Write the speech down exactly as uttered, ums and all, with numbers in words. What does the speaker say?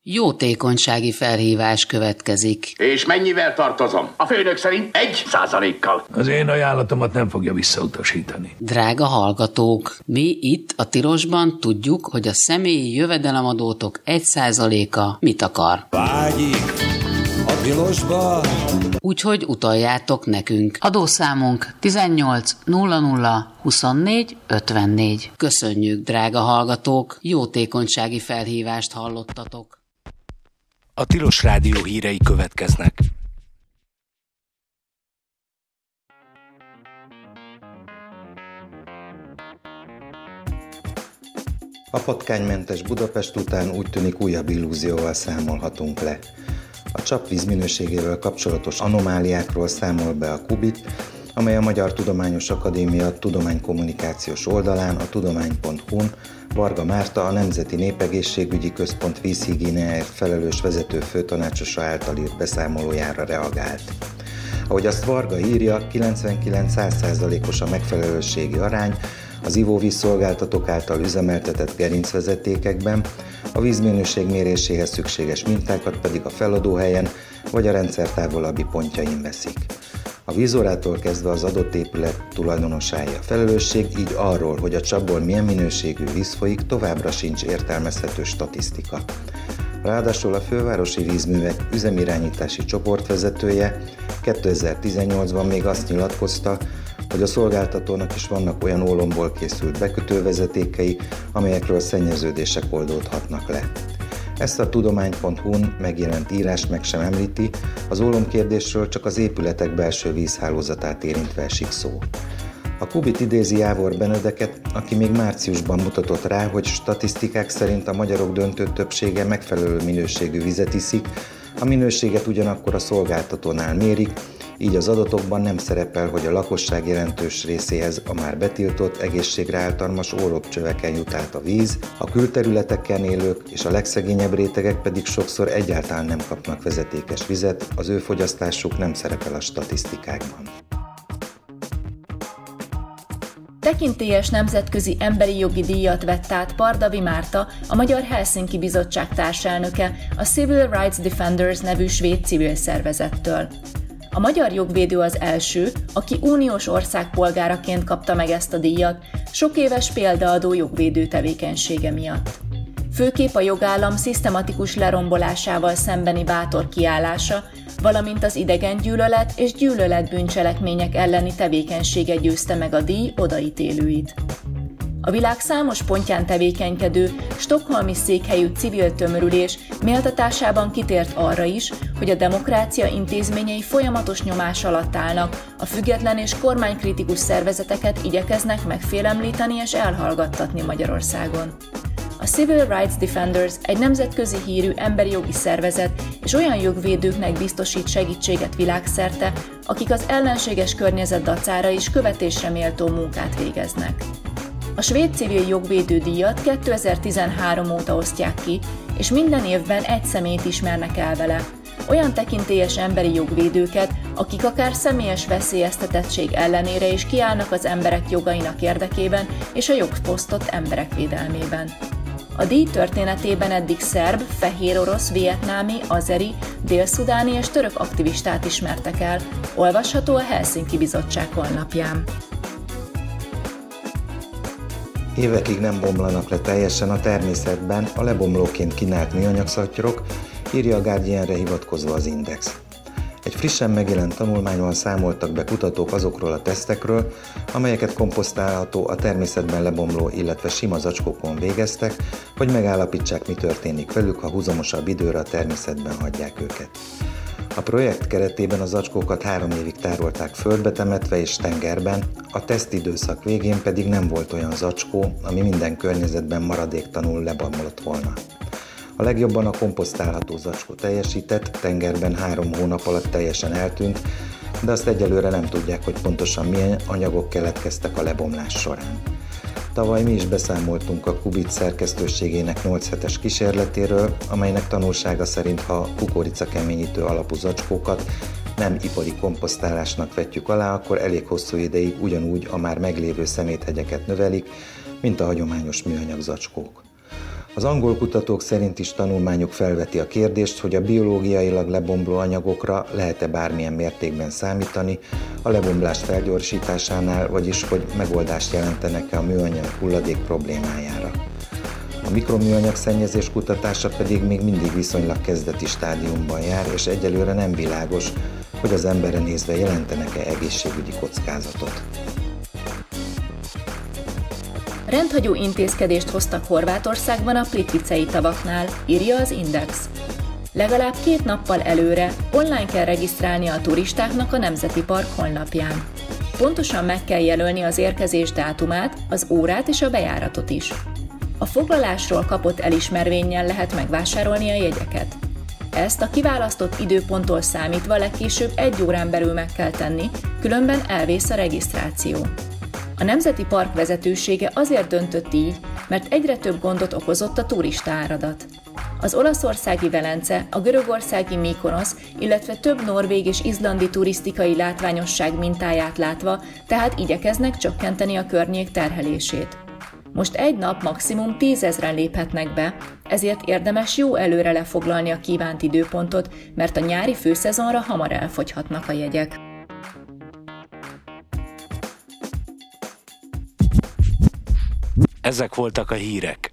Jótékonysági felhívás következik. És mennyivel tartozom? A főnök szerint egy százalékkal. Az én ajánlatomat nem fogja visszautasítani. Drága hallgatók, mi itt a Tilosban tudjuk, hogy a személyi jövedelemadótok egy százaléka mit akar. Vágyik a Tilosba. Úgyhogy utaljátok nekünk. Adószámunk tizennyolc nulla nulla huszonnégy ötvennégy. Köszönjük, drága hallgatók, jótékonysági felhívást hallottatok. A Tilos Rádió hírei következnek. A patkánymentes Budapest után úgy tűnik újabb illúzióval számolhatunk le. A csapvíz minőségével kapcsolatos anomáliákról számol be a Kubit, amely a Magyar Tudományos Akadémia tudománykommunikációs oldalán, a tudomány pont hu-n Varga Márta, a Nemzeti Népegészségügyi Központ vízhigiéniáért felelős vezető főtanácsosa által írt beszámolójára reagált. Ahogy azt Varga írja, kilencvenkilenc-száz százalékos a megfelelőségi arány az ivóvízszolgáltatók által üzemeltetett gerincvezetékekben, a vízminőség méréséhez szükséges mintákat pedig a feladóhelyen vagy a rendszer távolabbi pontjain veszik. A vízórától kezdve az adott épület tulajdonosáé a felelősség, így arról, hogy a csapból milyen minőségű víz folyik, továbbra sincs értelmezhető statisztika. Ráadásul a fővárosi vízművek üzemirányítási csoportvezetője kétezer-tizennyolcban még azt nyilatkozta, hogy a szolgáltatónak is vannak olyan ólomból készült bekötővezetékei, amelyekről szennyeződések oldódhatnak le. Ezt a tudomány pont hu-n megjelent írás meg sem említi, az ólomkérdésről csak az épületek belső vízhálózatát érintve esik szó. A Kubit idézi Jávor Benedeket, aki még márciusban mutatott rá, hogy statisztikák szerint a magyarok döntő többsége megfelelő minőségű vizet iszik, a minőséget ugyanakkor a szolgáltatónál mérik, így az adatokban nem szerepel, hogy a lakosság jelentős részéhez a már betiltott, egészségre ártalmas ólomcsöveken jut át a víz, a külterületeken élők és a legszegényebb rétegek pedig sokszor egyáltalán nem kapnak vezetékes vizet, az ő fogyasztásuk nem szerepel a statisztikákban. Tekintélyes nemzetközi emberi jogi díjat vett át Pardavi Márta, a Magyar Helsinki Bizottság társelnöke, a Civil Rights Defenders nevű svéd civil szervezettől. A magyar jogvédő az első, aki uniós ország polgáraként kapta meg ezt a díjat, sok éves példaadó jogvédő tevékenysége miatt. Főképp a jogállam szisztematikus lerombolásával szembeni bátor kiállása, valamint az idegengyűlölet és gyűlöletbűncselekmények elleni tevékenysége győzte meg a díj odaítélőit. A világ számos pontján tevékenykedő, stockholmi székhelyű civil tömörülés méltatásában kitért arra is, hogy a demokrácia intézményei folyamatos nyomás alatt állnak, a független és kormánykritikus szervezeteket igyekeznek megfélemlíteni és elhallgattatni Magyarországon. A Civil Rights Defenders egy nemzetközi hírű emberi jogi szervezet, és olyan jogvédőknek biztosít segítséget világszerte, akik az ellenséges környezet dacára is követésre méltó munkát végeznek. A svéd civil jogvédő díjat kétezer-tizenhárom óta osztják ki, és minden évben egy személyt ismernek el vele. Olyan tekintélyes emberi jogvédőket, akik akár személyes veszélyeztetettség ellenére is kiállnak az emberek jogainak érdekében és a jogfosztott emberek védelmében. A díj történetében eddig szerb, fehérorosz, vietnámi, azeri, dél-szudáni és török aktivistát ismertek el, olvasható a Helsinki Bizottság honlapján. Évekig nem bomlanak le teljesen a természetben a lebomlóként kínált műanyagszatyrok, írja a Guardianre hivatkozva az Index. Egy frissen megjelent tanulmányban számoltak be kutatók azokról a tesztekről, amelyeket komposztálható, a természetben lebomló, illetve sima zacskókon végeztek, hogy megállapítsák, mi történik velük, ha húzamosabb időre a természetben hagyják őket. A projekt keretében a zacskókat három évig tárolták földbe temetve és tengerben, a tesztidőszak végén pedig nem volt olyan zacskó, ami minden környezetben maradéktalanul lebomlott volna. A legjobban a komposztálható zacskó teljesített, tengerben három hónap alatt teljesen eltűnt, de azt egyelőre nem tudják, hogy pontosan milyen anyagok keletkeztek a lebomlás során. Tavaly mi is beszámoltunk a Kubit szerkesztőségének nyolc hetes kísérletéről, amelynek tanulsága szerint, ha kukoricakeményítő alapú zacskókat nem ipari komposztálásnak vetjük alá, akkor elég hosszú ideig ugyanúgy a már meglévő szeméthegyeket növelik, mint a hagyományos műanyag zacskók. Az angol kutatók szerint is tanulmányuk felveti a kérdést, hogy a biológiailag lebomló anyagokra lehet-e bármilyen mértékben számítani a lebomlás felgyorsításánál, vagyis hogy megoldást jelentenek-e a műanyag hulladék problémájára. A mikroműanyag szennyezés kutatása pedig még mindig viszonylag kezdeti stádiumban jár, és egyelőre nem világos, hogy az emberre nézve jelentenek-e egészségügyi kockázatot. Rendhagyó intézkedést hoztak Horvátországban a Plitvicei tavaknál, írja az Index. Legalább két nappal előre online kell regisztrálni a turistáknak a Nemzeti Park honlapján. Pontosan meg kell jelölni az érkezés dátumát, az órát és a bejáratot is. A foglalásról kapott elismervénnyel lehet megvásárolni a jegyeket. Ezt a kiválasztott időponttól számítva legkésőbb egy órán belül meg kell tenni, különben elvész a regisztráció. A Nemzeti Park vezetősége azért döntött így, mert egyre több gondot okozott a turista áradat. Az olaszországi Velence, a görögországi Mykonosz, illetve több norvég és izlandi turisztikai látványosság mintáját látva, tehát igyekeznek csökkenteni a környék terhelését. Most egy nap maximum tízezren léphetnek be, ezért érdemes jó előre lefoglalni a kívánt időpontot, mert a nyári főszezonra hamar elfogyhatnak a jegyek. Ezek voltak a hírek.